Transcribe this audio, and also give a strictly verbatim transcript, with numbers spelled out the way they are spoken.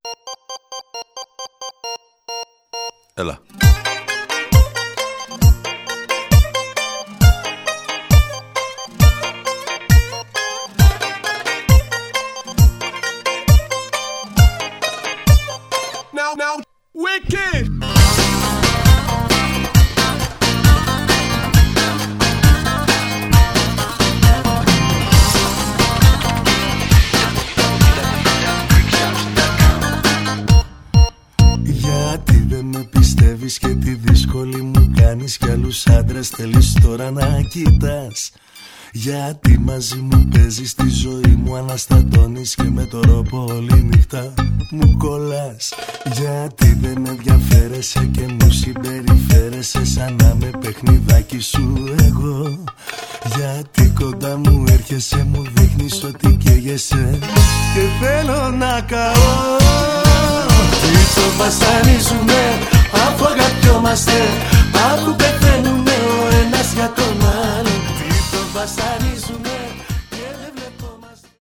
Έλα. Now, now, wicked! Γιατί δεν με πιστεύεις και τη δύσκολη μου κάνεις κι άλλους άντρες θέλεις τώρα να κοιτάς? Γιατί μαζί μου παίζεις τη ζωή μου, αναστατώνεις και με το ρόπο όλη νύχτα μου κολλάς? Γιατί δεν ενδιαφέρεσαι και μου συμπεριφέρεσαι σαν να με παιχνιδάκι σου εγώ? Γιατί κοντά μου έρχεσαι, μου δείχνεις ότι καίγεσαι και θέλω να καώ. Τι το βασανίζουμε αφού αγαπιόμαστε, αφού πεθαίνουμε ο ένας για τον άλλο. Τι το βασανίζουμε.